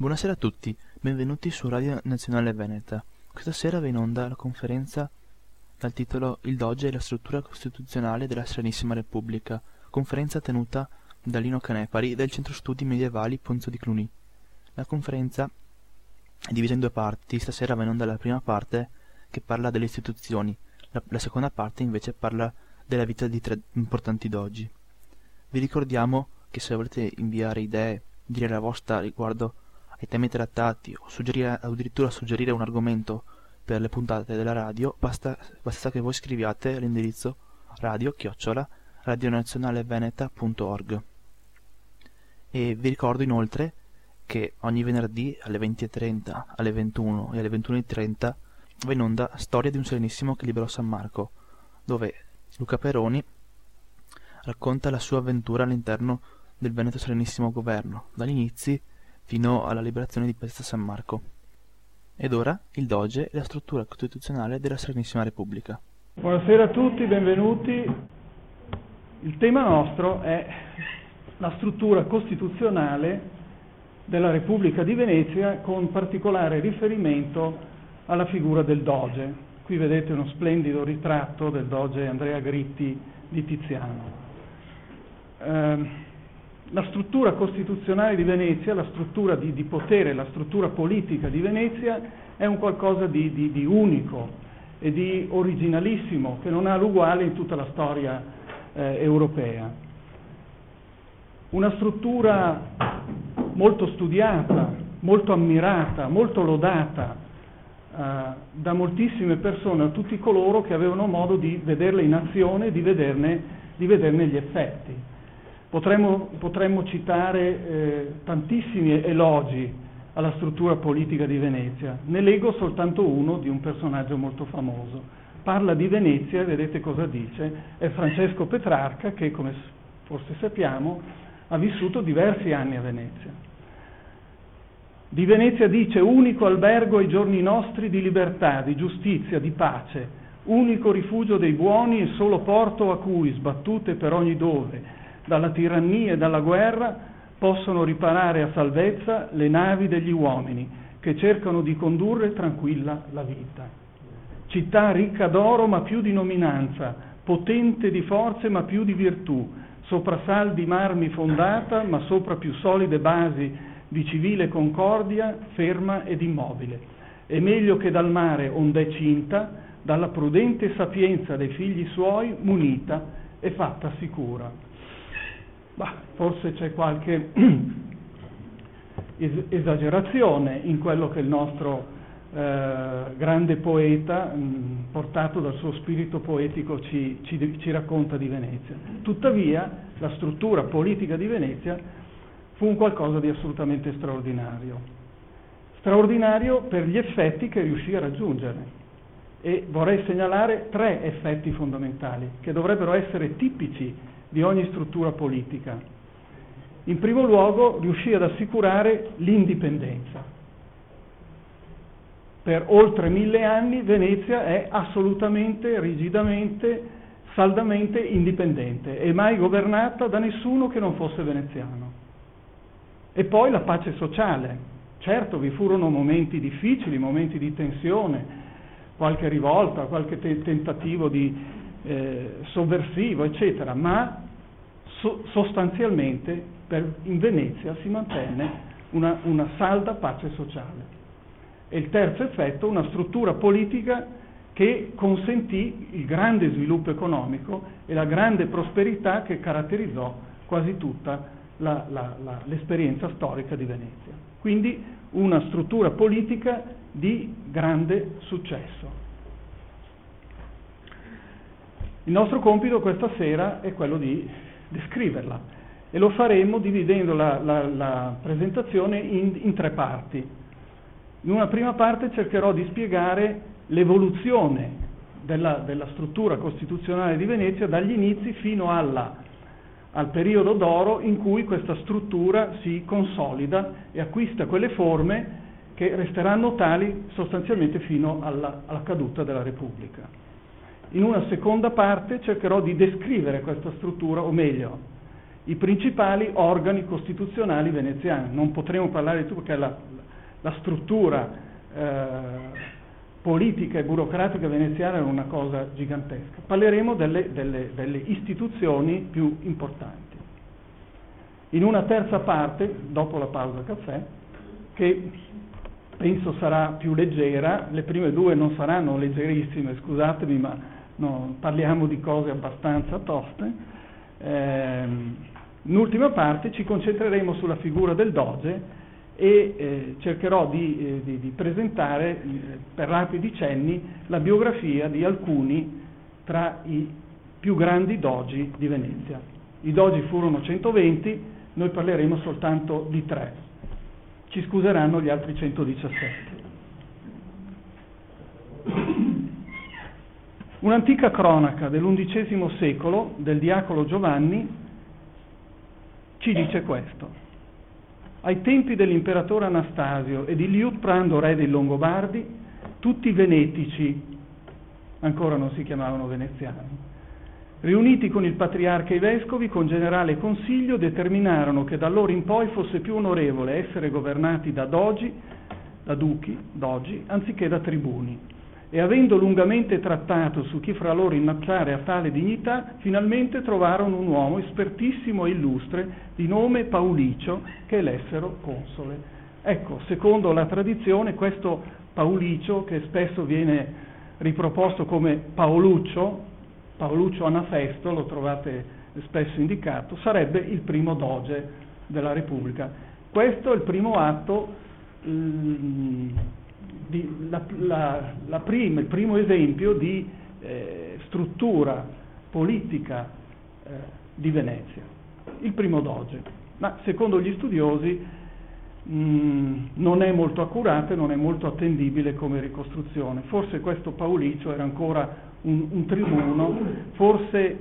Buonasera a tutti, benvenuti su Radio Nazionale Veneta. Questa sera va in onda la conferenza dal titolo Il Doge e la struttura costituzionale della Serenissima Repubblica, conferenza tenuta da Lino Canepari del Centro Studi Medievali Ponzo di Cluny. La conferenza è divisa in due parti. Stasera va in onda la prima parte che parla delle istituzioni, la seconda parte invece parla della vita di tre importanti dogi. Vi ricordiamo che se volete inviare idee, dire la vostra riguardo ai temi trattati o addirittura suggerire un argomento per le puntate della radio, basta che voi scriviate all'indirizzo radio@radionazionaleveneta.org. E vi ricordo inoltre che ogni venerdì alle 20:30, alle 21 e alle 21:30 va in onda Storia di un Serenissimo che liberò San Marco, dove Luca Peroni racconta la sua avventura all'interno del Veneto Serenissimo Governo, dagli inizi fino alla liberazione di Piazza San Marco. Ed ora il Doge e la struttura costituzionale della Serenissima Repubblica. Buonasera a tutti, benvenuti. Il tema nostro è la struttura costituzionale della Repubblica di Venezia, con particolare riferimento alla figura del Doge. Qui vedete uno splendido ritratto del Doge Andrea Gritti di Tiziano. La struttura costituzionale di Venezia, la struttura di potere, la struttura politica di Venezia è un qualcosa di unico e di originalissimo, che non ha l'uguale in tutta la storia europea. Una struttura molto studiata, molto ammirata, molto lodata da moltissime persone, a tutti coloro che avevano modo di vederla in azione e di vederne gli effetti. Potremmo citare tantissimi elogi alla struttura politica di Venezia. Ne leggo soltanto uno di un personaggio molto famoso. Parla di Venezia, vedete cosa dice, è Francesco Petrarca, che come forse sappiamo ha vissuto diversi anni a Venezia. Di Venezia dice: unico albergo ai giorni nostri di libertà, di giustizia, di pace, unico rifugio dei buoni e solo porto a cui, sbattute per ogni dove, dalla tirannia e dalla guerra, possono riparare a salvezza le navi degli uomini che cercano di condurre tranquilla la vita. Città ricca d'oro ma più di nominanza, potente di forze ma più di virtù, sopra saldi marmi fondata ma sopra più solide basi di civile concordia, ferma ed immobile. E meglio che dal mare ond'è cinta, dalla prudente sapienza dei figli suoi munita e fatta sicura. Forse c'è qualche esagerazione in quello che il nostro grande poeta, portato dal suo spirito poetico, ci racconta di Venezia. Tuttavia, la struttura politica di Venezia fu un qualcosa di assolutamente straordinario. Straordinario per gli effetti che riuscì a raggiungere. E vorrei segnalare tre effetti fondamentali che dovrebbero essere tipici di ogni struttura politica. In primo luogo, riuscì ad assicurare l'indipendenza. Per oltre 1000 anni Venezia è assolutamente, rigidamente, saldamente indipendente e mai governata da nessuno che non fosse veneziano. E poi la pace sociale. Certo, vi furono momenti difficili, momenti di tensione, qualche rivolta, qualche tentativo di sovversivo, eccetera, ma sostanzialmente in Venezia si mantenne una salda pace sociale. E il terzo effetto, una struttura politica che consentì il grande sviluppo economico e la grande prosperità che caratterizzò quasi tutta l'esperienza storica di Venezia. Quindi una struttura politica di grande successo. Il nostro compito questa sera è quello di descriverla e lo faremo dividendo la presentazione in tre parti. In una prima parte cercherò di spiegare l'evoluzione della struttura costituzionale di Venezia dagli inizi fino al periodo d'oro in cui questa struttura si consolida e acquista quelle forme che resteranno tali sostanzialmente fino alla caduta della Repubblica. In una seconda parte cercherò di descrivere questa struttura, o meglio, i principali organi costituzionali veneziani. Non potremo parlare di tutto perché la struttura politica e burocratica veneziana è una cosa gigantesca. Parleremo delle istituzioni più importanti. In una terza parte, dopo la pausa caffè, che penso sarà più leggera, le prime due non saranno leggerissime, scusatemi, ma no, parliamo di cose abbastanza toste. Nell'ultima parte ci concentreremo sulla figura del doge e cercherò di presentare per rapidi cenni la biografia di alcuni tra i più grandi dogi di Venezia. I dogi furono 120, noi parleremo soltanto di 3. Ci scuseranno gli altri 117. Un'antica cronaca dell'XI secolo del diacolo Giovanni ci dice questo: ai tempi dell'imperatore Anastasio e di Liutprando, re dei Longobardi, tutti i venetici, ancora non si chiamavano veneziani, riuniti con il patriarca e i vescovi, con generale consiglio, determinarono che da allora in poi fosse più onorevole essere governati da dogi, anziché da tribuni. E avendo lungamente trattato su chi fra loro innalzare a tale dignità, finalmente trovarono un uomo espertissimo e illustre, di nome Paulicio, che elessero console. Ecco, secondo la tradizione, questo Paulicio, che spesso viene riproposto come Paoluccio Anafesto, lo trovate spesso indicato, sarebbe il primo doge della Repubblica. Questo è il primo atto, il primo esempio di struttura politica di Venezia, il primo doge. Ma secondo gli studiosi non è molto accurata e non è molto attendibile come ricostruzione. Forse questo Paulicio era ancora un tribuno, forse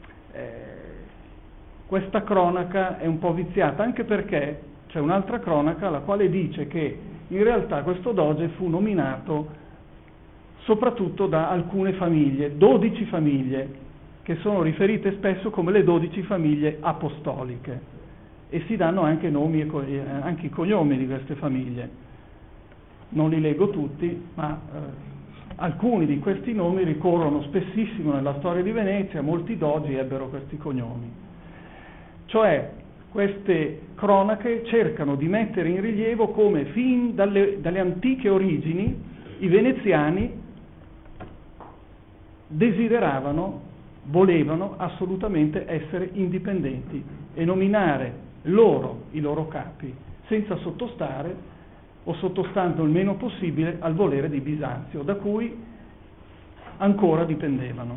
questa cronaca è un po' viziata, anche perché c'è un'altra cronaca la quale dice che in realtà questo doge fu nominato soprattutto da alcune famiglie, 12 famiglie, che sono riferite spesso come le 12 famiglie apostoliche, e si danno anche nomi e anche i cognomi di queste famiglie. Non li leggo tutti, ma alcuni di questi nomi ricorrono spessissimo nella storia di Venezia, molti dogi ebbero questi cognomi. Cioè, queste cronache cercano di mettere in rilievo come fin dalle antiche origini i veneziani volevano assolutamente essere indipendenti e nominare i loro capi, senza sottostare o sottostando il meno possibile al volere di Bisanzio, da cui ancora dipendevano.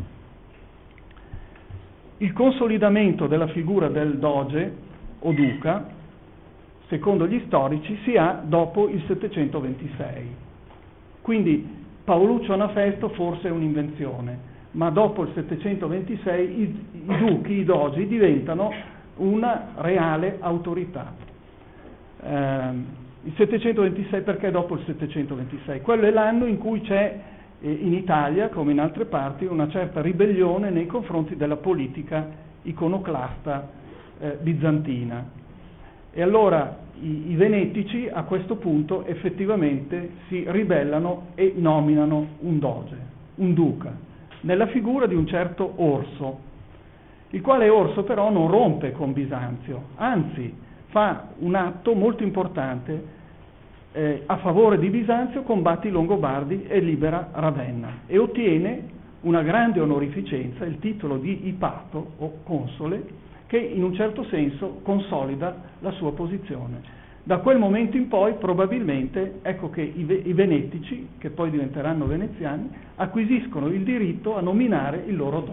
Il consolidamento della figura del doge o duca, secondo gli storici, si ha dopo il 726. Quindi Paoluccio Anafesto forse è un'invenzione, ma dopo il 726 i duchi, i dogi, diventano una reale autorità. Il 726, perché dopo il 726? Quello è l'anno in cui c'è in Italia, come in altre parti, una certa ribellione nei confronti della politica iconoclasta bizantina. E allora i venetici a questo punto effettivamente si ribellano e nominano un doge, un duca, nella figura di un certo Orso, il quale Orso però non rompe con Bisanzio, anzi fa un atto molto importante a favore di Bisanzio, combatte i Longobardi e libera Ravenna e ottiene una grande onorificenza, il titolo di Ipato o console, che in un certo senso consolida la sua posizione. Da quel momento in poi probabilmente ecco che i venetici, che poi diventeranno veneziani, acquisiscono il diritto a nominare il loro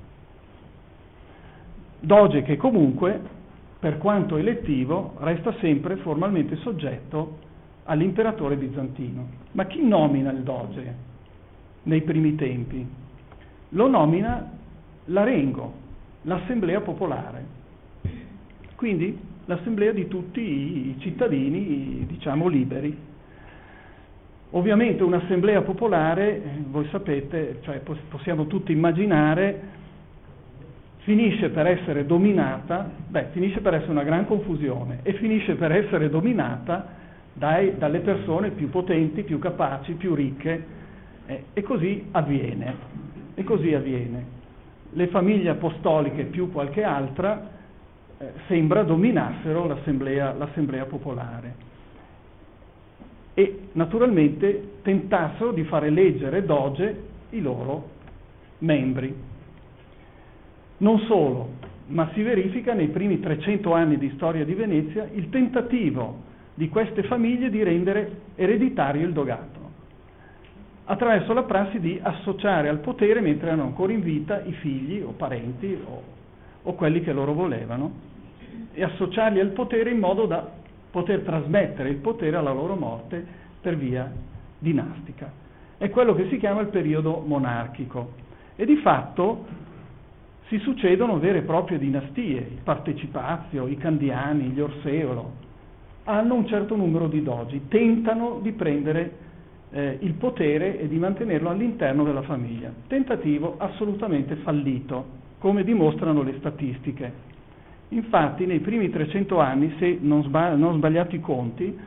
doge che comunque, per quanto elettivo, resta sempre formalmente soggetto all'imperatore bizantino. Ma chi nomina il doge nei primi tempi? Lo nomina l'Arengo, l'assemblea popolare, quindi l'assemblea di tutti i cittadini, diciamo, liberi. Ovviamente un'assemblea popolare, voi sapete, cioè possiamo tutti immaginare finisce per essere dominata, finisce per essere una gran confusione e finisce per essere dominata dalle persone più potenti, più capaci, più ricche, e così avviene. E così avviene. Le famiglie apostoliche più qualche altra sembra dominassero l'assemblea popolare e naturalmente tentassero di fare eleggere doge i loro membri. Non solo, ma si verifica nei primi 300 anni di storia di Venezia il tentativo di queste famiglie di rendere ereditario il dogato, attraverso la prassi di associare al potere, mentre erano ancora in vita, i figli o parenti o quelli che loro volevano, e associarli al potere in modo da poter trasmettere il potere alla loro morte per via dinastica. È quello che si chiama il periodo monarchico. E di fatto si succedono vere e proprie dinastie, i Partecipazio, i Candiani, gli Orseolo, hanno un certo numero di dogi, tentano di prendere il potere e di mantenerlo all'interno della famiglia. Tentativo assolutamente fallito, come dimostrano le statistiche. Infatti nei primi 300 anni, se non ho sbagliato i conti,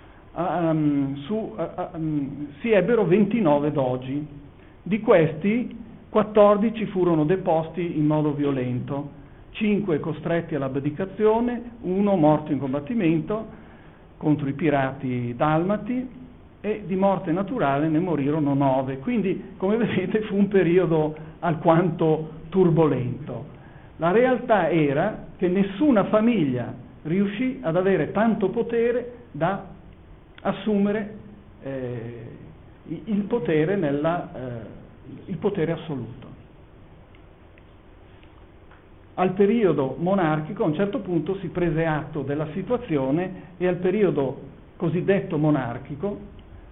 si ebbero 29 dogi. Di questi 14 furono deposti in modo violento, 5 costretti all'abdicazione, 1 morto in combattimento contro i pirati dalmati, e di morte naturale ne morirono 9. Quindi, come vedete, fu un periodo alquanto turbolento. La realtà era che nessuna famiglia riuscì ad avere tanto potere da assumere il potere assoluto. Al periodo monarchico a un certo punto si prese atto della situazione e al periodo cosiddetto monarchico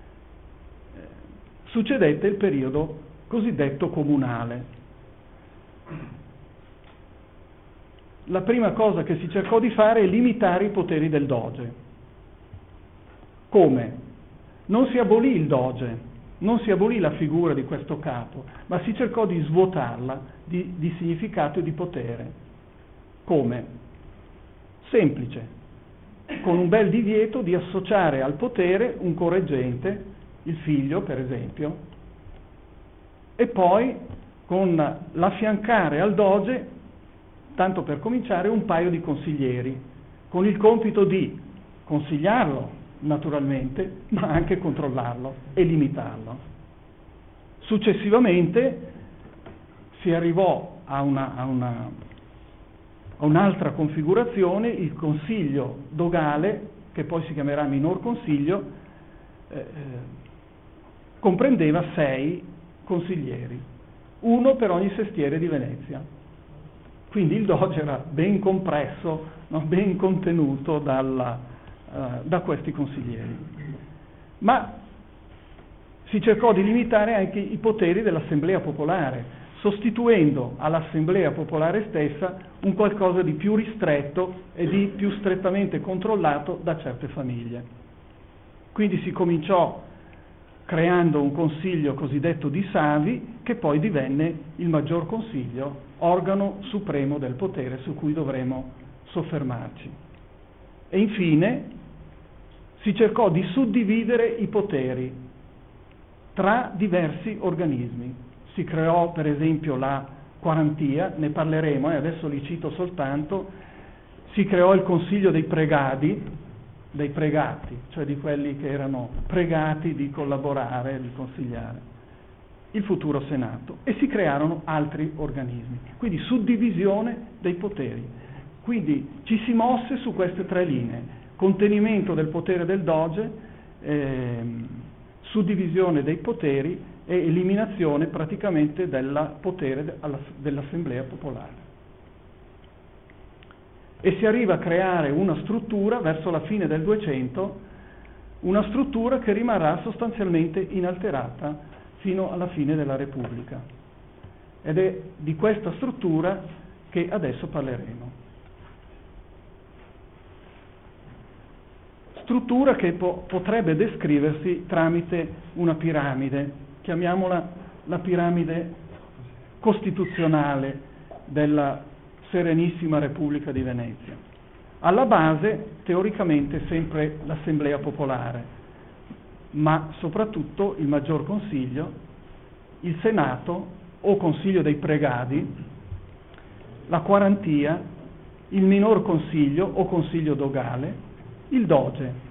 succedette il periodo cosiddetto comunale. La prima cosa che si cercò di fare è limitare i poteri del doge. Come? Non si abolì il doge, non si abolì la figura di questo capo, ma si cercò di svuotarla di significato e di potere. Come? Semplice, con un bel divieto di associare al potere un correggente, il figlio per esempio, e poi con l'affiancare al doge, tanto per cominciare, un paio di consiglieri, con il compito di consigliarlo naturalmente, ma anche controllarlo e limitarlo. Successivamente si arrivò a un'altra configurazione, il consiglio dogale, che poi si chiamerà minor consiglio, comprendeva 6 consiglieri, 1 per ogni sestiere di Venezia. Quindi il doge era ben compresso, ben contenuto da questi consiglieri. Ma si cercò di limitare anche i poteri dell'assemblea popolare, sostituendo all'assemblea popolare stessa un qualcosa di più ristretto e di più strettamente controllato da certe famiglie. Quindi si cominciò creando un consiglio cosiddetto di Savi, che poi divenne il maggior consiglio, organo supremo del potere su cui dovremo soffermarci. E infine si cercò di suddividere i poteri tra diversi organismi. Si creò per esempio la quarantia, ne parleremo, adesso li cito soltanto. Si creò il consiglio dei pregati, cioè di quelli che erano pregati di collaborare, di consigliare il futuro Senato, e si crearono altri organismi, quindi suddivisione dei poteri. Quindi ci si mosse su queste 3 linee: contenimento del potere del doge, suddivisione dei poteri e eliminazione praticamente del potere dell'assemblea popolare. E si arriva a creare una struttura verso la fine del 200, una struttura che rimarrà sostanzialmente inalterata fino alla fine della Repubblica. Ed è di questa struttura che adesso parleremo. Struttura che potrebbe descriversi tramite una piramide, chiamiamola la piramide costituzionale Serenissima Repubblica di Venezia. Alla base, teoricamente, sempre l'Assemblea Popolare, ma soprattutto il Maggior Consiglio, il Senato o Consiglio dei Pregadi, la Quarantia, il Minor Consiglio o Consiglio Dogale, il Doge.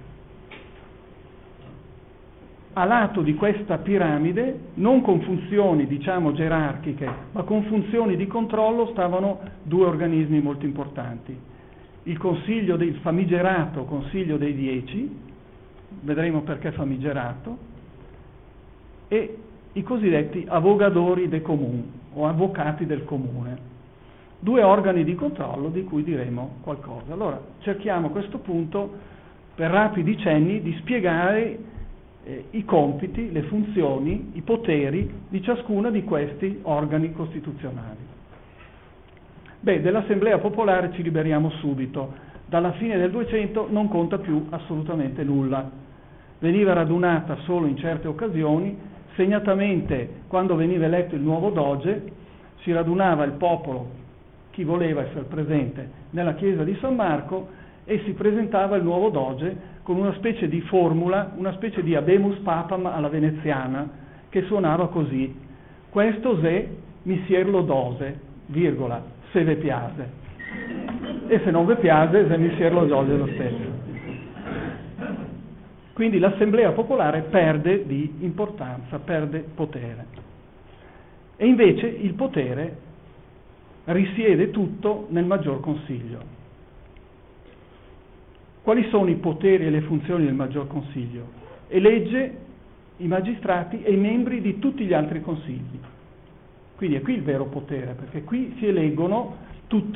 A lato di questa piramide, non con funzioni, diciamo, gerarchiche, ma con funzioni di controllo, stavano due organismi molto importanti. Il famigerato Consiglio dei 10, vedremo perché famigerato, e i cosiddetti avogadori de comune, o avvocati del comune. Due organi di controllo di cui diremo qualcosa. Allora, cerchiamo a questo punto, per rapidi cenni, di spiegare i compiti, le funzioni, i poteri di ciascuna di questi organi costituzionali. Dell'Assemblea Popolare ci liberiamo subito. Dalla fine del 200 non conta più assolutamente nulla. Veniva radunata solo in certe occasioni, segnatamente quando veniva eletto il nuovo Doge, si radunava il popolo, chi voleva essere presente, nella chiesa di San Marco e si presentava il nuovo Doge con una specie di formula, una specie di habemus papam alla veneziana, che suonava così: questo se missier lo dose, virgola, se ve piace. E se non ve piace, se missier lo dose lo stesso. Quindi l'Assemblea Popolare perde di importanza, perde potere. E invece il potere risiede tutto nel Maggior Consiglio. Quali sono i poteri e le funzioni del Maggior Consiglio? Elegge i magistrati e i membri di tutti gli altri consigli. Quindi è qui il vero potere, perché qui si eleggono tutti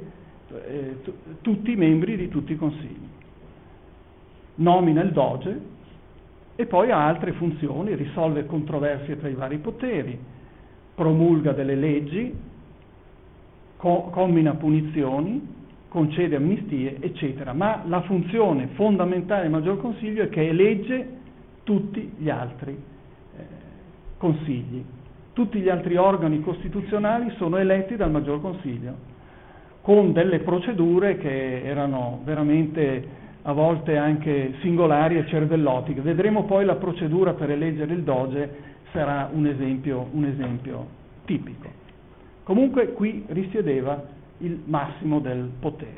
i membri di tutti i consigli. Nomina il Doge e poi ha altre funzioni, risolve controversie tra i vari poteri, promulga delle leggi, commina punizioni, concede amnistie, eccetera. Ma la funzione fondamentale del Maggior Consiglio è che elegge tutti gli altri consigli. Tutti gli altri organi costituzionali sono eletti dal Maggior Consiglio, con delle procedure che erano veramente a volte anche singolari e cervellotiche. Vedremo poi la procedura per eleggere il Doge, sarà un esempio tipico. Comunque qui risiedeva il massimo del potere.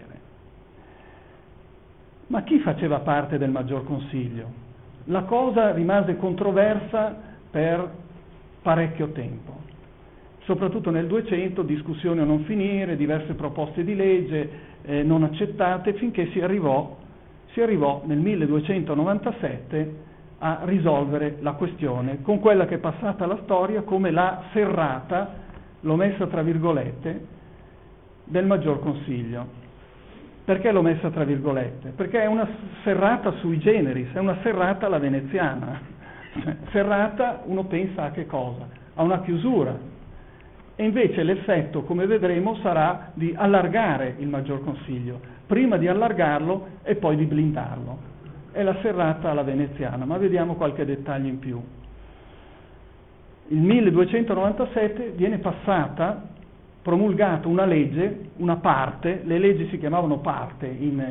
Ma chi faceva parte del Maggior Consiglio? La cosa rimase controversa per parecchio tempo, soprattutto nel 200, discussioni a non finire, diverse proposte di legge non accettate, finché si arrivò nel 1297 a risolvere la questione con quella che è passata alla storia come la serrata, l'ho messa tra virgolette, del Maggior Consiglio. Perché l'ho messa tra virgolette? Perché è una serrata sui generis, è una serrata alla veneziana. Serrata, uno pensa a che cosa? A una chiusura. E invece l'effetto, come vedremo, sarà di allargare il Maggior Consiglio, prima di allargarlo e poi di blindarlo. È la serrata alla veneziana, ma vediamo qualche dettaglio in più. Il 1297 viene promulgata una legge, una parte, le leggi si chiamavano parte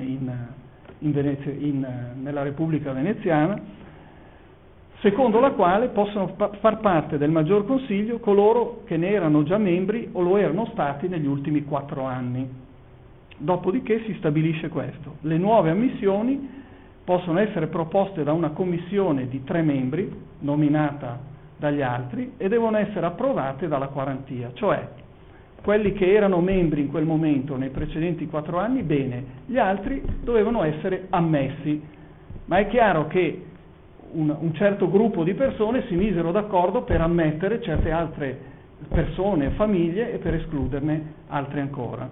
nella Repubblica Veneziana, secondo la quale possono far parte del Maggior Consiglio coloro che ne erano già membri o lo erano stati negli ultimi 4 anni. Dopodiché si stabilisce questo: le nuove ammissioni possono essere proposte da una commissione di 3 membri, nominata dagli altri, e devono essere approvate dalla Quarantia, cioè quelli che erano membri in quel momento nei precedenti 4 anni, bene, gli altri dovevano essere ammessi. Ma è chiaro che un certo gruppo di persone si misero d'accordo per ammettere certe altre persone, famiglie, e per escluderne altre ancora.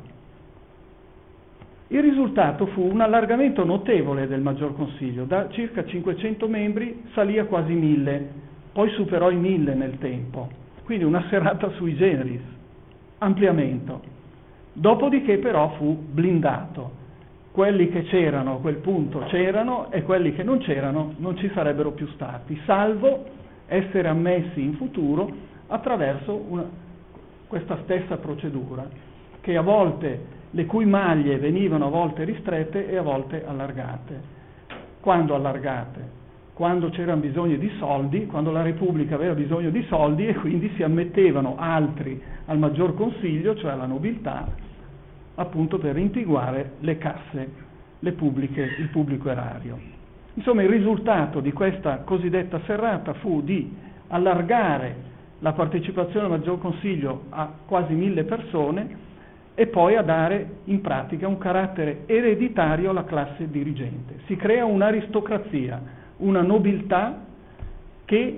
Il risultato fu un allargamento notevole del Maggior Consiglio, da circa 500 membri salì a quasi 1000, poi superò i 1000 nel tempo, quindi una serrata sui generis, ampliamento. Dopodiché però fu blindato. Quelli che c'erano a quel punto c'erano e quelli che non c'erano non ci sarebbero più stati, salvo essere ammessi in futuro attraverso questa stessa procedura. che a volte, le cui maglie venivano a volte ristrette e a volte allargate. Quando allargate? Quando c'erano bisogno di soldi, quando la Repubblica aveva bisogno di soldi e quindi si ammettevano altri al maggior consiglio, cioè la nobiltà, appunto per rimpinguare le casse, il pubblico erario. Insomma, il risultato di questa cosiddetta serrata fu di allargare la partecipazione al maggior consiglio a quasi 1000 persone e poi a dare in pratica un carattere ereditario alla classe dirigente. Si crea un'aristocrazia, una nobiltà che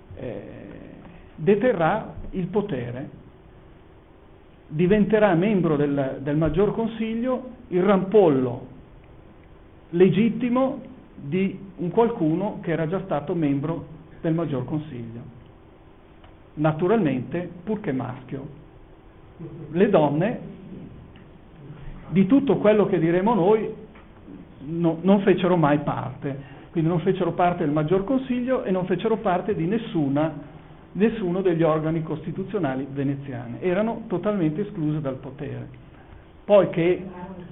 deterrà il potere, diventerà membro del maggior consiglio il rampollo legittimo di un qualcuno che era già stato membro del maggior consiglio, naturalmente purché maschio. Le donne, di tutto quello che diremo noi, non fecero mai parte, quindi non fecero parte del maggior consiglio e non fecero parte di nessuno degli organi costituzionali veneziani, erano totalmente escluse dal potere. Poi che,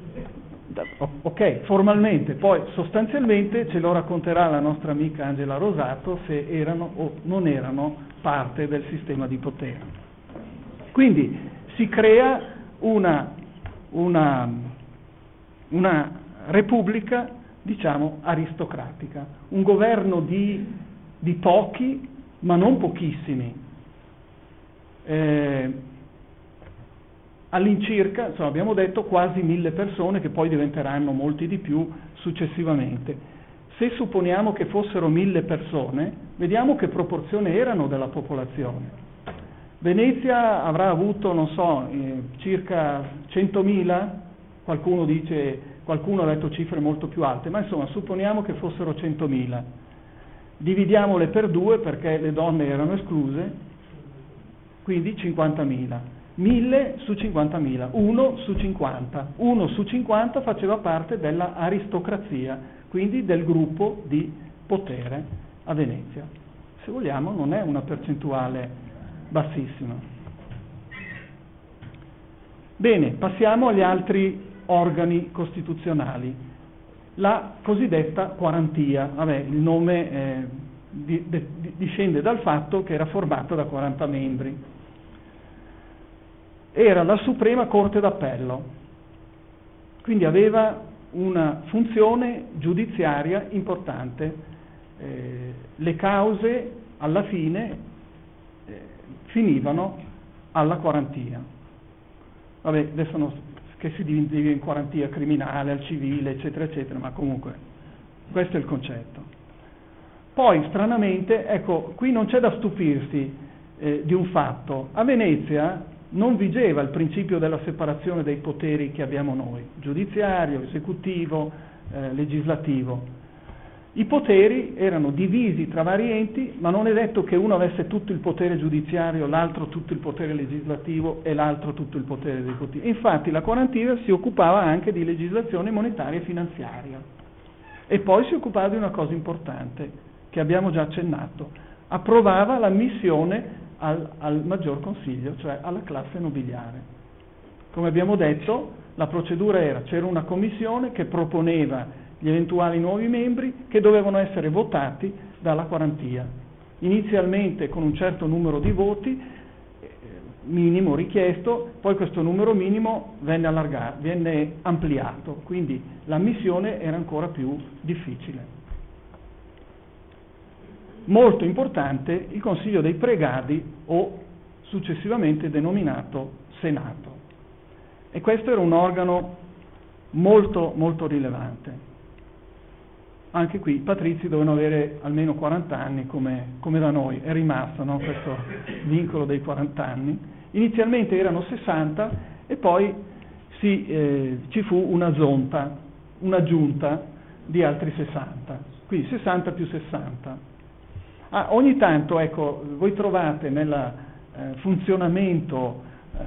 ok, formalmente, poi sostanzialmente ce lo racconterà la nostra amica Angela Rosato se erano o non erano parte del sistema di potere. Quindi si crea una repubblica, diciamo, aristocratica, un governo di pochi, ma non pochissimi. All'incirca, insomma, abbiamo detto quasi 1000 persone, che poi diventeranno molti di più successivamente. Se supponiamo che fossero 1000 persone, vediamo che proporzione erano della popolazione. Venezia avrà avuto, non so, circa 100.000, qualcuno ha detto cifre molto più alte, ma insomma supponiamo che fossero 100.000. Dividiamole per 2 perché le donne erano escluse, quindi 50.000. 1000 su 50.000, 1 su 50. 1 su 50 faceva parte della aristocrazia, quindi del gruppo di potere a Venezia. Se vogliamo non è una percentuale bassissima. Bene, passiamo agli altri organi costituzionali. La cosiddetta quarantia, il nome discende dal fatto che era formata da 40 membri. Era la Suprema Corte d'Appello, quindi aveva una funzione giudiziaria importante. Le cause alla fine finivano alla quarantia. Adesso che si divide in quarantia criminale, al civile, eccetera, eccetera, ma comunque questo è il concetto. Poi, stranamente, ecco, qui non c'è da stupirsi di un fatto. A Venezia non vigeva il principio della separazione dei poteri che abbiamo noi, giudiziario, esecutivo, legislativo. I poteri erano divisi tra vari enti, ma non è detto che uno avesse tutto il potere giudiziario, l'altro tutto il potere legislativo e l'altro tutto il potere esecutivo. Infatti la quarantina si occupava anche di legislazione monetaria e finanziaria. E poi si occupava di una cosa importante, che abbiamo già accennato. Approvava l'ammissione al maggior consiglio, cioè alla classe nobiliare. Come abbiamo detto, la procedura era, c'era una commissione che proponeva gli eventuali nuovi membri che dovevano essere votati dalla quarantia, inizialmente con un certo numero di voti minimo richiesto, poi questo numero minimo venne ampliato, quindi l'ammissione era ancora più difficile. Molto importante il Consiglio dei Pregadi, o successivamente denominato Senato, e questo era un organo molto molto rilevante. Anche qui i patrizi dovevano avere almeno 40 anni come da noi, è rimasto, no, questo vincolo dei 40 anni. Inizialmente erano 60 e poi ci fu una giunta di altri 60, quindi 60 più 60. Ogni tanto, ecco, voi trovate nel funzionamento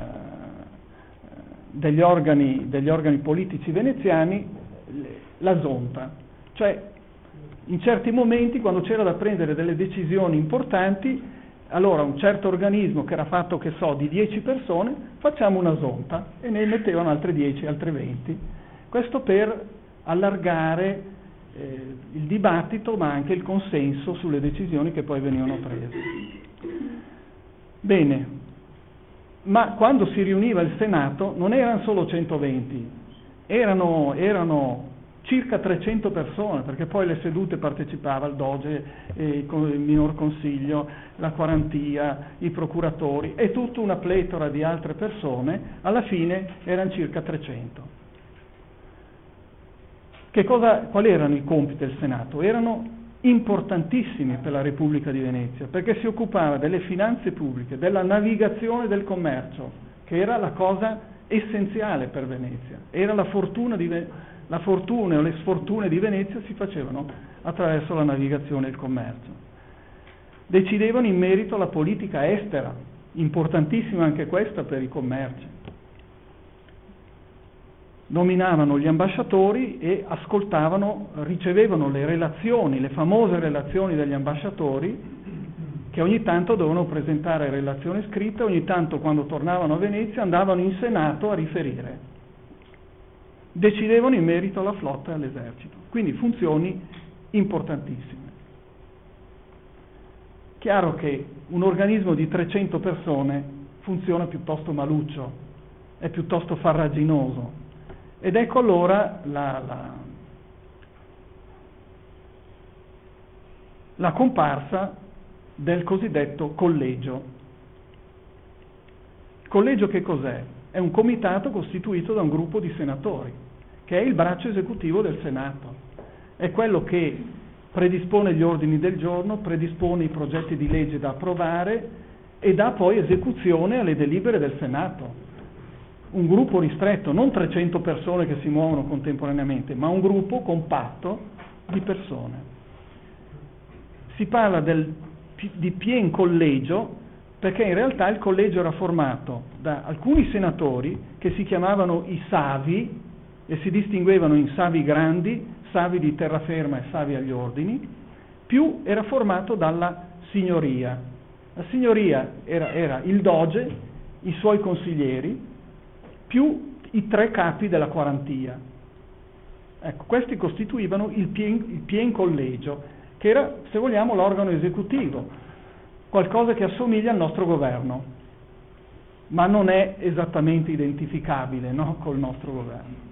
degli organi politici veneziani la zonta, cioè in certi momenti, quando c'era da prendere delle decisioni importanti, allora un certo organismo che era fatto, che so, di 10 persone, facciamo una zonta, e ne mettevano altre 10, altre 20. Questo per allargare il dibattito, ma anche il consenso sulle decisioni che poi venivano prese. Bene, ma quando si riuniva il Senato non erano solo 120, erano circa 300 persone, perché poi le sedute partecipava il Doge, il minor consiglio, la quarantia, i procuratori e tutta una pletora di altre persone. Alla fine erano circa 300. Quali erano i compiti del Senato? Erano importantissimi per la Repubblica di Venezia, perché si occupava delle finanze pubbliche, della navigazione del commercio, che era la cosa essenziale per Venezia. Era la fortuna o le sfortune di Venezia si facevano attraverso la navigazione e il commercio. Decidevano in merito alla politica estera, importantissima anche questa per i commerci. Nominavano gli ambasciatori e ricevevano le relazioni, le famose relazioni degli ambasciatori, che ogni tanto dovevano presentare relazione scritta, ogni tanto quando tornavano a Venezia andavano in Senato a riferire. Decidevano in merito alla flotta e all'esercito, quindi funzioni importantissime. Chiaro che un organismo di 300 persone funziona piuttosto maluccio, è piuttosto farraginoso, ed ecco allora la comparsa del cosiddetto collegio. Collegio che cos'è? È un comitato costituito da un gruppo di senatori, che è il braccio esecutivo del Senato. È quello che predispone gli ordini del giorno, predispone i progetti di legge da approvare e dà poi esecuzione alle delibere del Senato. Un gruppo ristretto, non 300 persone che si muovono contemporaneamente, ma un gruppo compatto di persone. Si parla di pien collegio, perché in realtà il collegio era formato da alcuni senatori che si chiamavano i savi e si distinguevano in savi grandi, savi di terraferma e savi agli ordini, più era formato dalla signoria. La signoria era il doge, i suoi consiglieri, più i 3 capi della quarantia. Ecco, questi costituivano il pien collegio, che era, se vogliamo, l'organo esecutivo, qualcosa che assomiglia al nostro governo, ma non è esattamente identificabile, no, col nostro governo.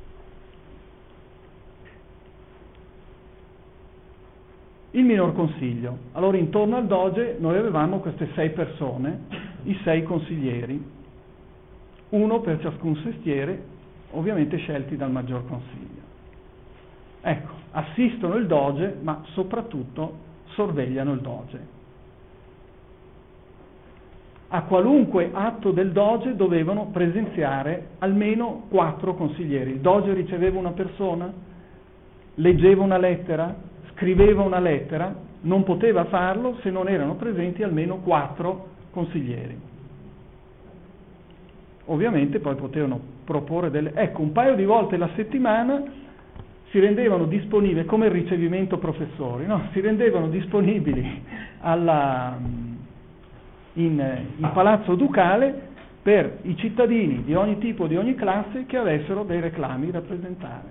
Il minor consiglio. Allora, intorno al Doge noi avevamo queste 6 persone, i 6 consiglieri, uno per ciascun sestiere, ovviamente scelti dal maggior consiglio. Ecco, assistono il Doge, ma soprattutto sorvegliano il Doge. A qualunque atto del Doge dovevano presenziare almeno 4 consiglieri. Il Doge riceveva una persona, leggeva una lettera, scriveva una lettera, non poteva farlo se non erano presenti almeno 4 consiglieri. Ovviamente poi potevano proporre ecco, un paio di volte la settimana si rendevano disponibili, come il ricevimento professori, no? Si rendevano disponibili in Palazzo Ducale per i cittadini di ogni tipo, di ogni classe, che avessero dei reclami da presentare.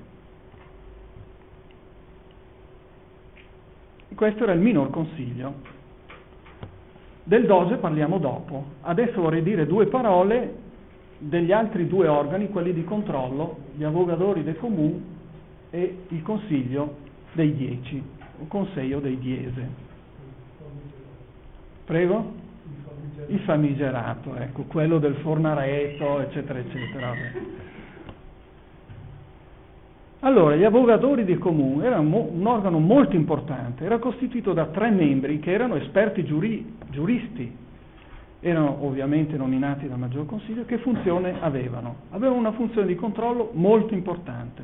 Questo era il minor consiglio. Del Doge parliamo dopo. Adesso vorrei dire 2 parole degli altri 2 organi, quelli di controllo, gli avogadori del Comune e il Consiglio dei 10, o Consiglio dei Diese. Prego? Il famigerato, ecco, quello del Fornareto, eccetera, eccetera. Allora, gli avogadori del Comune erano un organo molto importante, era costituito da 3 membri che erano esperti giuristi. Erano ovviamente nominati dal Maggior Consiglio. Che funzione avevano? Avevano una funzione di controllo molto importante.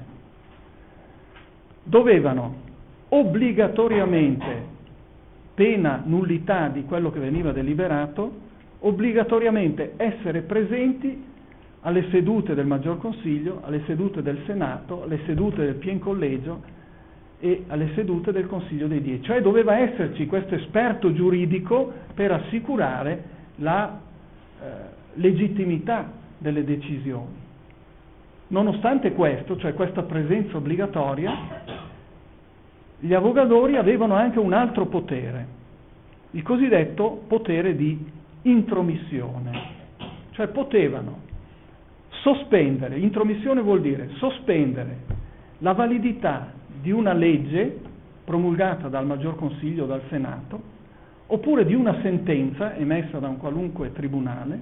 Dovevano obbligatoriamente, pena nullità di quello che veniva deliberato, obbligatoriamente essere presenti alle sedute del Maggior Consiglio, alle sedute del Senato, alle sedute del Pien Collegio, e alle sedute del Consiglio dei 10, cioè doveva esserci questo esperto giuridico per assicurare la legittimità delle decisioni. Nonostante questo, cioè questa presenza obbligatoria, gli avogadori avevano anche un altro potere, il cosiddetto potere di intromissione, cioè potevano sospendere, intromissione vuol dire sospendere la validità di una legge promulgata dal Maggior Consiglio o dal Senato, oppure di una sentenza emessa da un qualunque tribunale,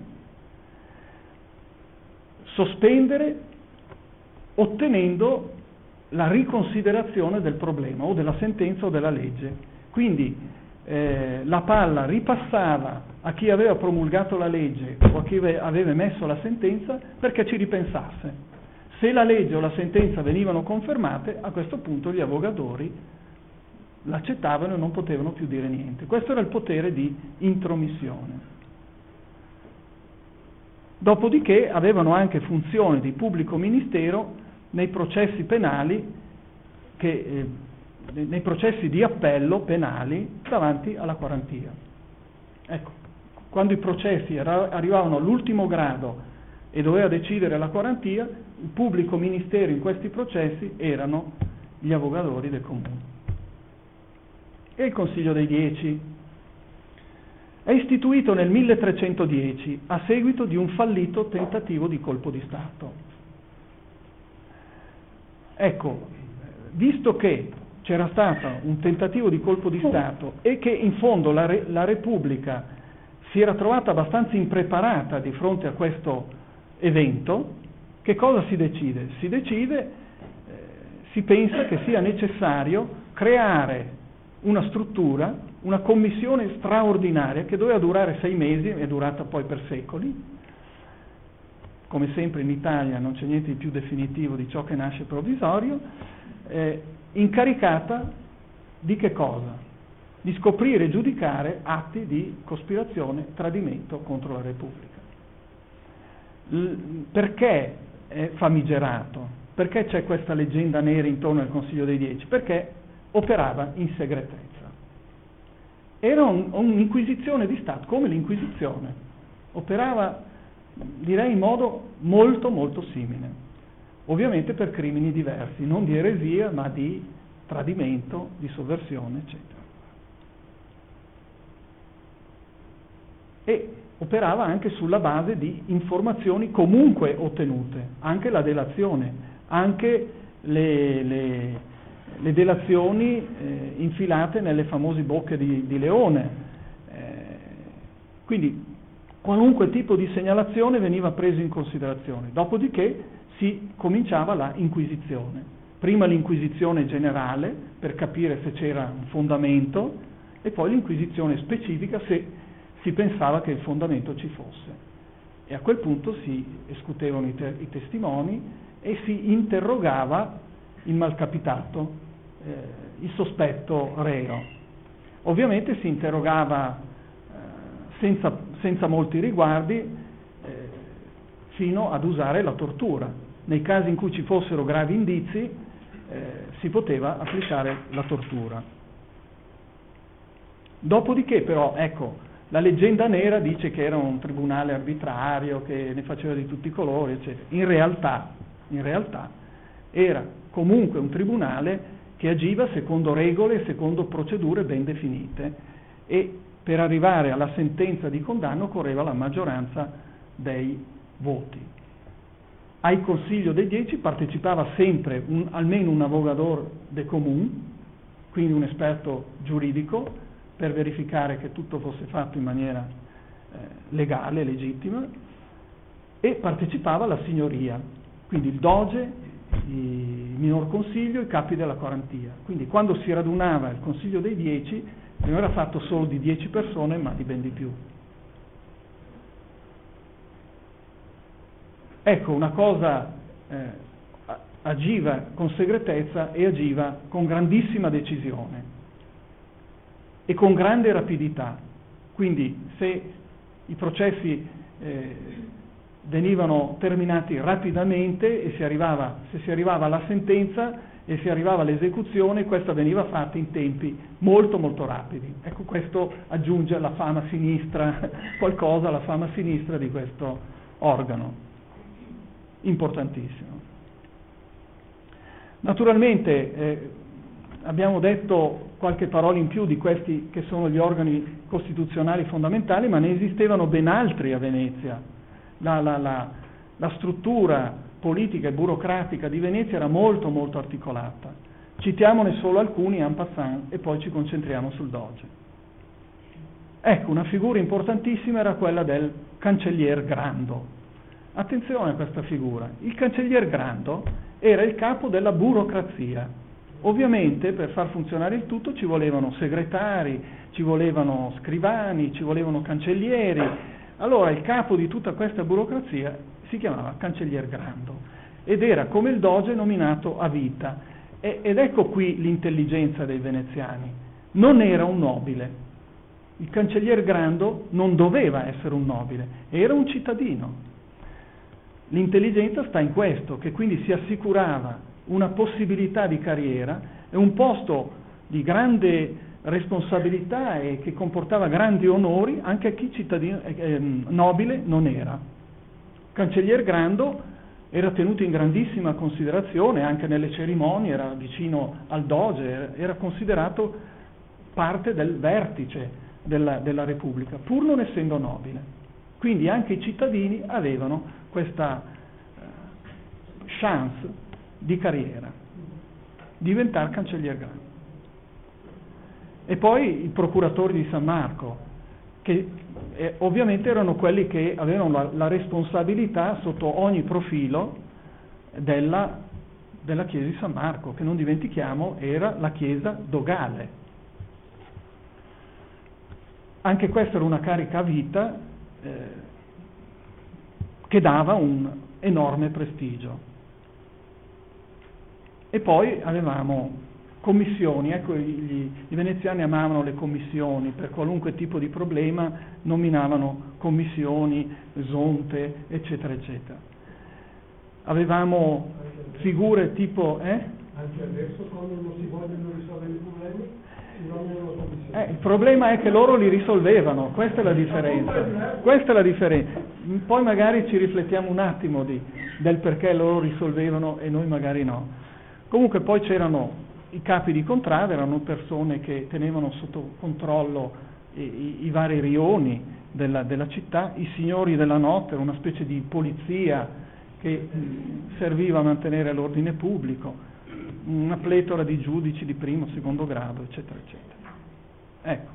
sospendere ottenendo la riconsiderazione del problema o della sentenza o della legge. Quindi la palla ripassava a chi aveva promulgato la legge o a chi aveva emesso la sentenza perché ci ripensasse. Se la legge o la sentenza venivano confermate, a questo punto gli avogadori l'accettavano e non potevano più dire niente. Questo era il potere di intromissione. Dopodiché avevano anche funzione di pubblico ministero nei processi penali, nei processi di appello penali davanti alla quarantia. Ecco, quando i processi arrivavano all'ultimo grado e doveva decidere la quarantia, il pubblico ministero in questi processi erano gli avogadori del comune. E il Consiglio dei 10 è istituito nel 1310 a seguito di un fallito tentativo di colpo di Stato. Ecco, visto che c'era stato un tentativo di colpo di Stato e che in fondo la Repubblica si era trovata abbastanza impreparata di fronte a questo evento, che cosa si decide? Si pensa che sia necessario creare una struttura, una commissione straordinaria che doveva durare 6 mesi, è durata poi per secoli. Come sempre in Italia non c'è niente di più definitivo di ciò che nasce provvisorio, incaricata di che cosa? Di scoprire e giudicare atti di cospirazione, tradimento contro la Repubblica. Perché è famigerato? Perché c'è questa leggenda nera intorno al Consiglio dei 10? Perché operava in segretezza. Era un'inquisizione di Stato, come l'Inquisizione. Operava, direi, in modo molto molto simile. Ovviamente per crimini diversi, non di eresia, ma di tradimento, di sovversione, eccetera. E operava anche sulla base di informazioni comunque ottenute, anche la delazione, anche le delazioni infilate nelle famose bocche di leone. Quindi qualunque tipo di segnalazione veniva preso in considerazione. Dopodiché si cominciava la Inquisizione. Prima l'Inquisizione generale per capire se c'era un fondamento e poi l'Inquisizione specifica se si pensava che il fondamento ci fosse. E a quel punto si escutevano i testimoni e si interrogava il malcapitato, il sospetto reo. Ovviamente si interrogava senza molti riguardi fino ad usare la tortura. Nei casi in cui ci fossero gravi indizi si poteva applicare la tortura. Dopodiché però, ecco, la leggenda nera dice che era un tribunale arbitrario, che ne faceva di tutti i colori, eccetera. In realtà era comunque un tribunale che agiva secondo regole, secondo procedure ben definite e per arrivare alla sentenza di condanna occorreva la maggioranza dei voti. Al Consiglio dei 10 partecipava sempre almeno un avogador de común, quindi un esperto giuridico, per verificare che tutto fosse fatto in maniera legale, legittima, e partecipava la signoria, quindi il doge, il minor consiglio, i capi della quarantia. Quindi quando si radunava il Consiglio dei 10 non era fatto solo di 10 persone, ma di ben di più. Ecco, una cosa agiva con segretezza e agiva con grandissima decisione e con grande rapidità. Quindi se i processi venivano terminati rapidamente e se si arrivava alla sentenza e si arrivava all'esecuzione, questa veniva fatta in tempi molto molto rapidi. Ecco, questo aggiunge alla fama sinistra qualcosa alla fama sinistra di questo organo, importantissimo. Naturalmente abbiamo detto qualche parola in più di questi che sono gli organi costituzionali fondamentali, ma ne esistevano ben altri a Venezia. La struttura politica e burocratica di Venezia era molto molto articolata. Citiamone solo alcuni en passant e poi ci concentriamo sul Doge. Ecco, una figura importantissima era quella del cancellier Grando. Attenzione a questa figura. Il cancellier Grando era il capo della burocrazia. Ovviamente per far funzionare il tutto ci volevano segretari, ci volevano scrivani, ci volevano cancellieri. Allora il capo di tutta questa burocrazia si chiamava cancellier Grando ed era come il Doge nominato a vita. Ed ecco qui l'intelligenza dei veneziani. Non era un nobile. Il cancellier Grando non doveva essere un nobile, era un cittadino. L'intelligenza sta in questo, che quindi si assicurava una possibilità di carriera e un posto di grande responsabilità e che comportava grandi onori anche a chi cittadino nobile non era. Cancellier Grando era tenuto in grandissima considerazione anche nelle cerimonie, era vicino al Doge, era considerato parte del vertice della Repubblica, pur non essendo nobile. Quindi anche i cittadini avevano questa chance di carriera, diventare cancellier Grando. E poi i procuratori di San Marco, che ovviamente erano quelli che avevano la responsabilità sotto ogni profilo della chiesa di San Marco, che non dimentichiamo era la chiesa dogale. Anche questa era una carica a vita che dava un enorme prestigio. E poi avevamo commissioni, ecco, i veneziani amavano le commissioni, per qualunque tipo di problema nominavano commissioni, zonte, eccetera, eccetera. Avevamo figure tipo... Anche adesso quando non si vogliono risolvere i problemi, si nominano commissioni. Il problema è che loro li risolvevano, questa è la differenza. Questa è la differenza. Poi magari ci riflettiamo un attimo del perché loro risolvevano e noi magari no. Comunque poi c'erano i capi di contrada, erano persone che tenevano sotto controllo i vari rioni della città, i signori della notte, era una specie di polizia che serviva a mantenere l'ordine pubblico, una pletora di giudici di primo, secondo grado, eccetera, eccetera. Ecco.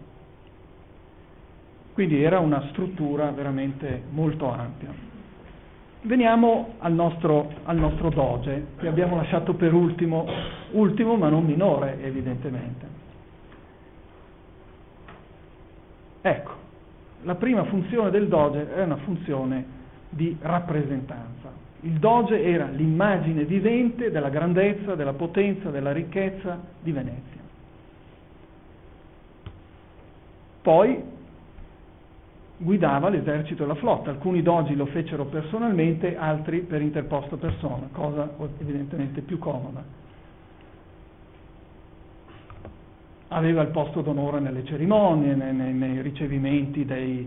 Quindi era una struttura veramente molto ampia. Veniamo al nostro Doge, che abbiamo lasciato per ultimo ma non minore evidentemente. Ecco, la prima funzione del Doge è una funzione di rappresentanza. Il Doge era l'immagine vivente della grandezza, della potenza, della ricchezza di Venezia. Poi guidava l'esercito e la flotta, alcuni dogi lo fecero personalmente, altri per interposta persona, cosa evidentemente più comoda. Aveva il posto d'onore nelle cerimonie, nei ricevimenti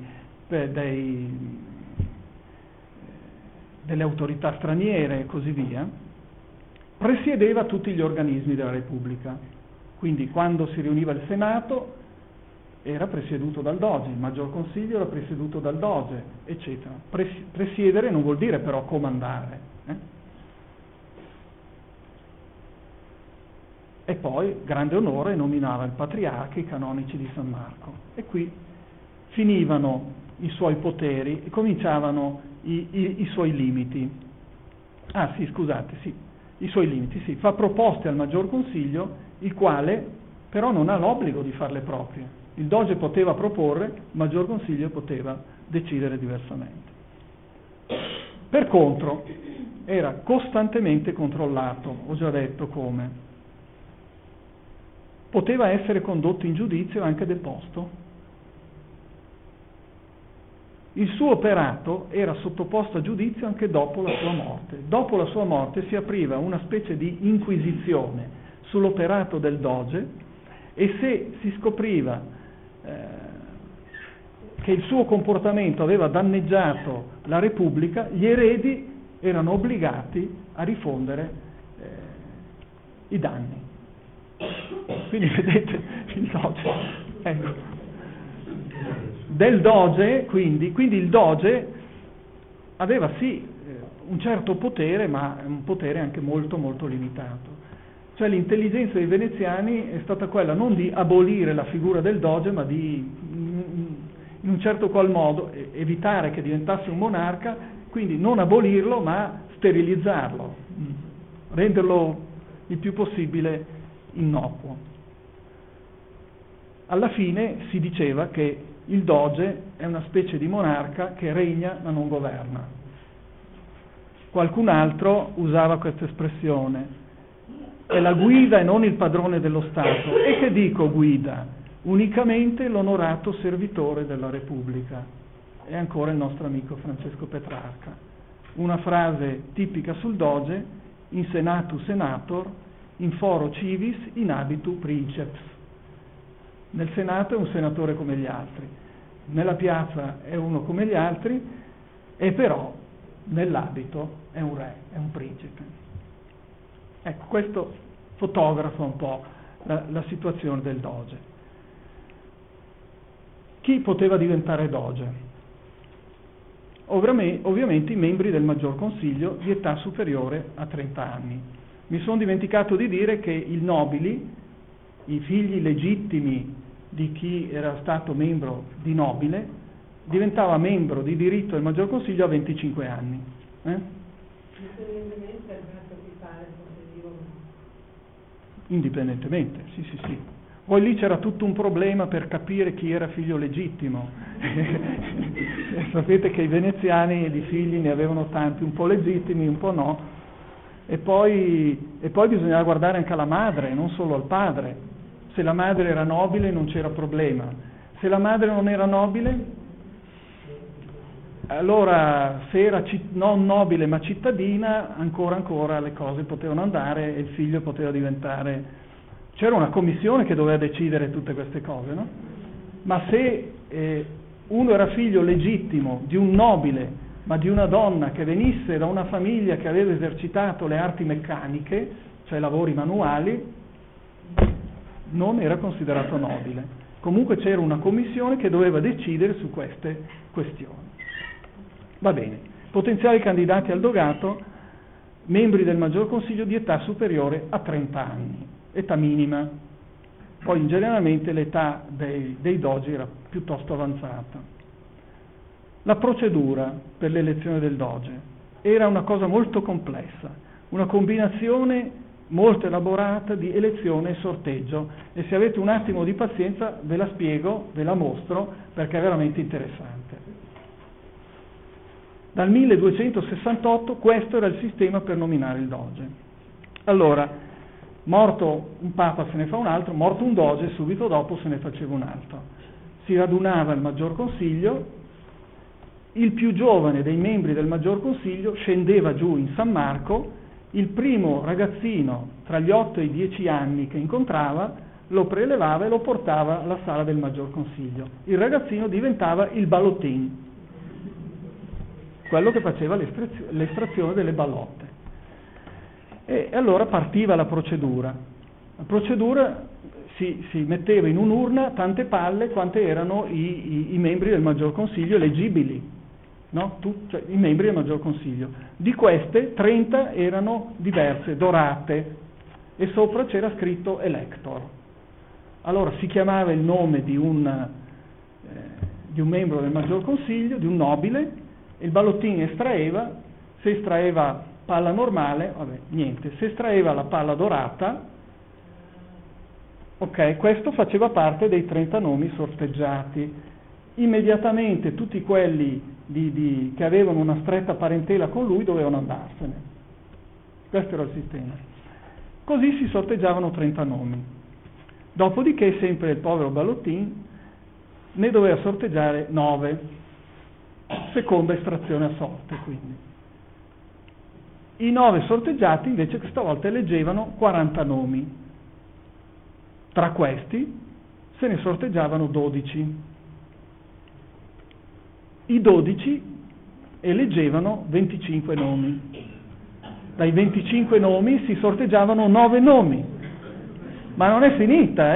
delle autorità straniere e così via. Presiedeva tutti gli organismi della Repubblica, quindi quando si riuniva il Senato era presieduto dal Doge, il Maggior Consiglio era presieduto dal Doge, eccetera. Presiedere non vuol dire però comandare. E poi, grande onore, nominava il patriarca e i canonici di San Marco. E qui finivano i suoi poteri e cominciavano i suoi limiti. I suoi limiti, sì. Fa proposte al Maggior Consiglio, il quale però non ha l'obbligo di farle proprie. Il Doge poteva proporre, il Maggior Consiglio poteva decidere diversamente. Per contro, era costantemente controllato, ho già detto come. Poteva essere condotto in giudizio e anche deposto. il suo operato era sottoposto a giudizio anche dopo la sua morte. Dopo la sua morte si apriva una specie di inquisizione sull'operato del doge, e se si scopriva che il suo comportamento aveva danneggiato la Repubblica, gli eredi erano obbligati a rifondere i danni. Quindi vedete il doge, ecco, del doge, quindi il doge aveva sì un certo potere, ma un potere anche molto molto limitato. Cioè l'intelligenza dei veneziani è stata quella non di abolire la figura del doge, ma di in un certo qual modo evitare che diventasse un monarca, quindi non abolirlo ma sterilizzarlo, renderlo il più possibile innocuo. Alla fine si diceva che il doge è una specie di monarca che regna ma non governa. Qualcun altro usava questa espressione: è la guida e non il padrone dello Stato. E che dico guida? Unicamente l'onorato servitore della Repubblica. È ancora il nostro amico Francesco Petrarca. Una frase tipica sul doge: in senatu senator, in foro civis, in habitu princeps. Nel Senato è un senatore come gli altri, nella piazza è uno come gli altri, e però nell'abito è un re, è un principe. Ecco, questo fotografa un po' la situazione del doge. Chi poteva diventare doge? Ovviamente i membri del Maggior Consiglio di età superiore a 30 anni. Mi sono dimenticato di dire che i nobili, i figli legittimi di chi era stato membro di nobile, diventava membro di diritto del Maggior Consiglio a 25 anni. Indipendentemente dal grado di fare positivo o no? Indipendentemente, sì. Poi lì c'era tutto un problema per capire chi era figlio legittimo. Sapete che i veneziani di figli ne avevano tanti, un po' legittimi, un po' no, e poi bisognava guardare anche alla madre, non solo al padre. Se la madre era nobile non c'era problema. Se la madre non era nobile, allora se era non nobile ma cittadina, ancora le cose potevano andare e il figlio poteva diventare... C'era una commissione che doveva decidere tutte queste cose, no? Ma se uno era figlio legittimo di un nobile, ma di una donna che venisse da una famiglia che aveva esercitato le arti meccaniche, cioè lavori manuali, non era considerato nobile. Comunque c'era una commissione che doveva decidere su queste questioni. Va bene, potenziali candidati al dogato, membri del Maggior Consiglio di età superiore a 30 anni, età minima. Poi generalmente l'età dei dogi era piuttosto avanzata. La procedura per l'elezione del doge era una cosa molto complessa, una combinazione molto elaborata di elezione e sorteggio, e se avete un attimo di pazienza ve la spiego, ve la mostro, perché è veramente interessante. Dal 1268 questo era il sistema per nominare il doge. Allora, morto un papa se ne fa un altro, morto un doge subito dopo se ne faceva un altro. Si radunava il Maggior Consiglio, il più giovane dei membri del Maggior Consiglio scendeva giù in San Marco, il primo ragazzino tra gli 8 e i 10 anni che incontrava lo prelevava e lo portava alla sala del Maggior Consiglio. Il ragazzino diventava il ballotin, quello che faceva l'estrazione delle ballotte. E allora partiva la procedura. La procedura si metteva in un'urna tante palle quante erano i membri del Maggior Consiglio eleggibili, no? Cioè, i membri del Maggior Consiglio. Di queste 30 erano diverse, dorate, e sopra c'era scritto elector. Allora si chiamava il nome di un membro del Maggior Consiglio, di un nobile, il ballottino estraeva, se estraeva palla normale, vabbè, niente, se estraeva la palla dorata, ok, questo faceva parte dei 30 nomi sorteggiati. Immediatamente tutti quelli che avevano una stretta parentela con lui dovevano andarsene. Questo era il sistema. Così si sorteggiavano 30 nomi. Dopodiché sempre il povero ballotin ne doveva sorteggiare 9. seconda estrazione a sorte, quindi. I 9 sorteggiati invece questa volta eleggevano 40 nomi. Tra questi se ne sorteggiavano 12. I 12 eleggevano 25 nomi. Dai 25 nomi si sorteggiavano 9 nomi. Ma non è finita,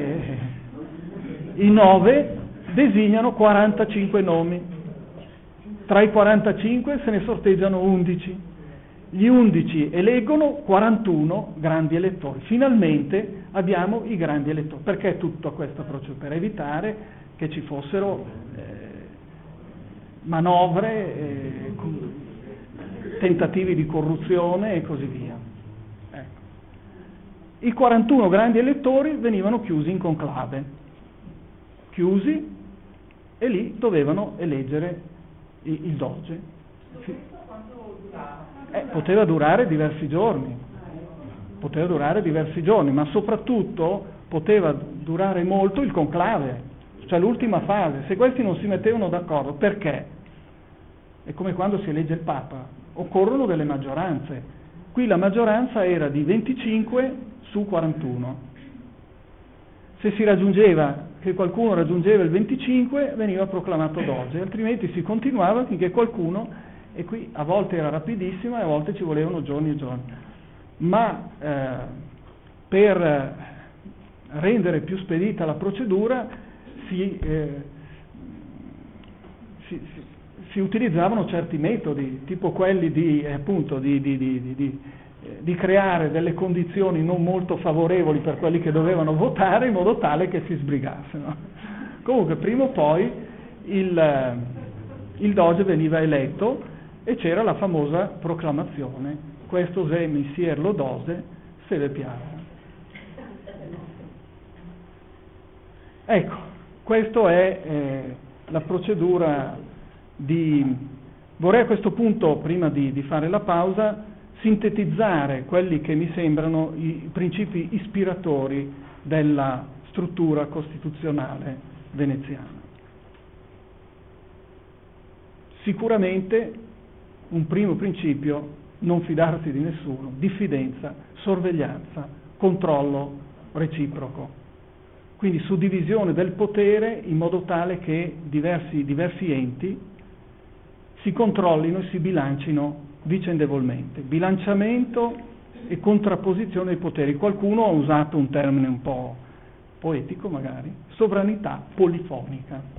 I 9 designano 45 nomi. Tra i 45 se ne sorteggiano 11. Gli 11 eleggono 41 grandi elettori. Finalmente abbiamo i grandi elettori. Perché tutta questa procedura? Per evitare che ci fossero manovre, tentativi di corruzione e così via. Ecco. I 41 grandi elettori venivano chiusi in conclave. Chiusi, e lì dovevano eleggere il doge. Poteva durare diversi giorni, ma soprattutto poteva durare molto il conclave, cioè l'ultima fase. Se questi non si mettevano d'accordo, perché? È come quando si elegge il Papa, occorrono delle maggioranze. Qui la maggioranza era di 25 su 41. Se si raggiungeva, che qualcuno raggiungeva il 25, veniva proclamato doge, altrimenti si continuava finché qualcuno, e qui a volte era rapidissima e a volte ci volevano giorni e giorni. Ma per rendere più spedita la procedura si utilizzavano certi metodi, tipo quelli di creare delle condizioni non molto favorevoli per quelli che dovevano votare, in modo tale che si sbrigassero. Comunque prima o poi il doge veniva eletto e c'era la famosa proclamazione: questo è Messier lo Dose, se le piace. Ecco, questa è la procedura Vorrei a questo punto, prima di fare la pausa, sintetizzare quelli che mi sembrano i principi ispiratori della struttura costituzionale veneziana. Sicuramente un primo principio: non fidarsi di nessuno, diffidenza, sorveglianza, controllo reciproco. Quindi suddivisione del potere in modo tale che diversi enti si controllino e si bilancino vicendevolmente. Bilanciamento e contrapposizione dei poteri. Qualcuno ha usato un termine un po' poetico magari: sovranità polifonica.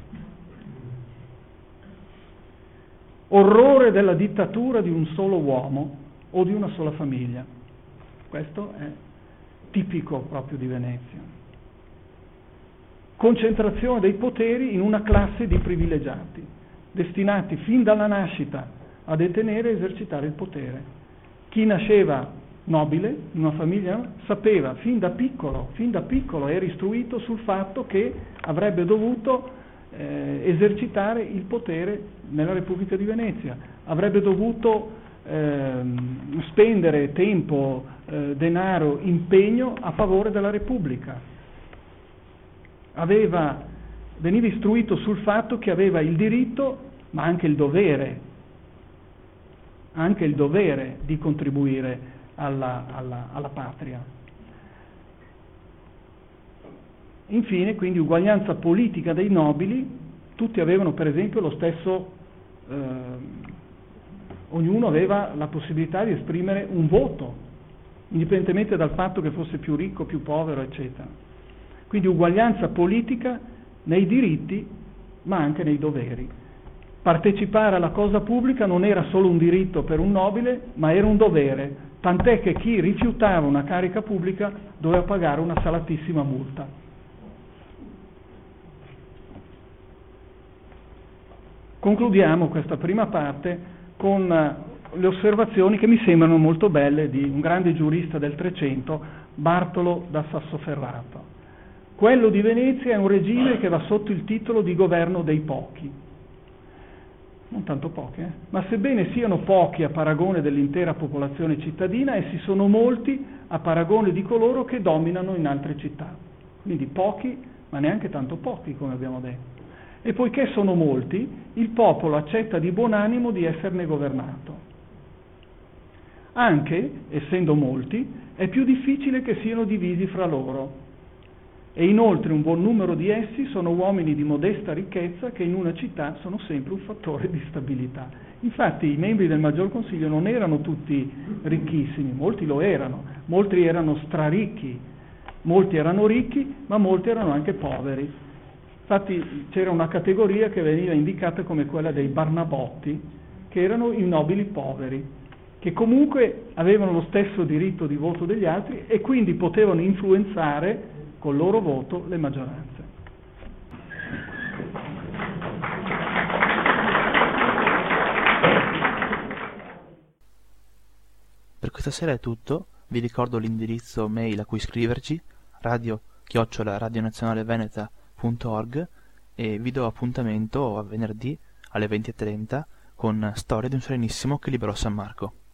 Orrore della dittatura di un solo uomo o di una sola famiglia. Questo è tipico proprio di Venezia. Concentrazione dei poteri in una classe di privilegiati, destinati fin dalla nascita a detenere e esercitare il potere. Chi nasceva nobile, in una famiglia, sapeva fin da piccolo, era istruito sul fatto che avrebbe dovuto esercitare il potere nella Repubblica di Venezia, avrebbe dovuto spendere tempo, denaro, impegno a favore della Repubblica. Veniva istruito sul fatto che aveva il diritto, ma anche il dovere di contribuire alla patria. Infine, quindi, uguaglianza politica dei nobili. Tutti avevano, per esempio, lo stesso, ognuno aveva la possibilità di esprimere un voto, indipendentemente dal fatto che fosse più ricco, più povero, eccetera. Quindi uguaglianza politica nei diritti, ma anche nei doveri. Partecipare alla cosa pubblica non era solo un diritto per un nobile, ma era un dovere, tant'è che chi rifiutava una carica pubblica doveva pagare una salatissima multa. Concludiamo questa prima parte con le osservazioni che mi sembrano molto belle di un grande giurista del Trecento, Bartolo da Sassoferrato. Quello di Venezia è un regime che va sotto il titolo di governo dei pochi. Non tanto pochi, ma sebbene siano pochi a paragone dell'intera popolazione cittadina, essi sono molti a paragone di coloro che dominano in altre città. Quindi pochi, ma neanche tanto pochi, come abbiamo detto. E poiché sono molti, il popolo accetta di buon animo di esserne governato. Anche, essendo molti, è più difficile che siano divisi fra loro. E inoltre un buon numero di essi sono uomini di modesta ricchezza che in una città sono sempre un fattore di stabilità. Infatti i membri del Maggior Consiglio non erano tutti ricchissimi, molti lo erano, molti erano straricchi, molti erano ricchi, ma molti erano anche poveri. Infatti c'era una categoria che veniva indicata come quella dei Barnabotti, che erano i nobili poveri, che comunque avevano lo stesso diritto di voto degli altri e quindi potevano influenzare col loro voto le maggioranze. Per questa sera è tutto, vi ricordo l'indirizzo mail a cui scriverci, radio@radionazionaleveneta.org, e vi do appuntamento a venerdì alle 20:30 con Storia di un Serenissimo che liberò San Marco.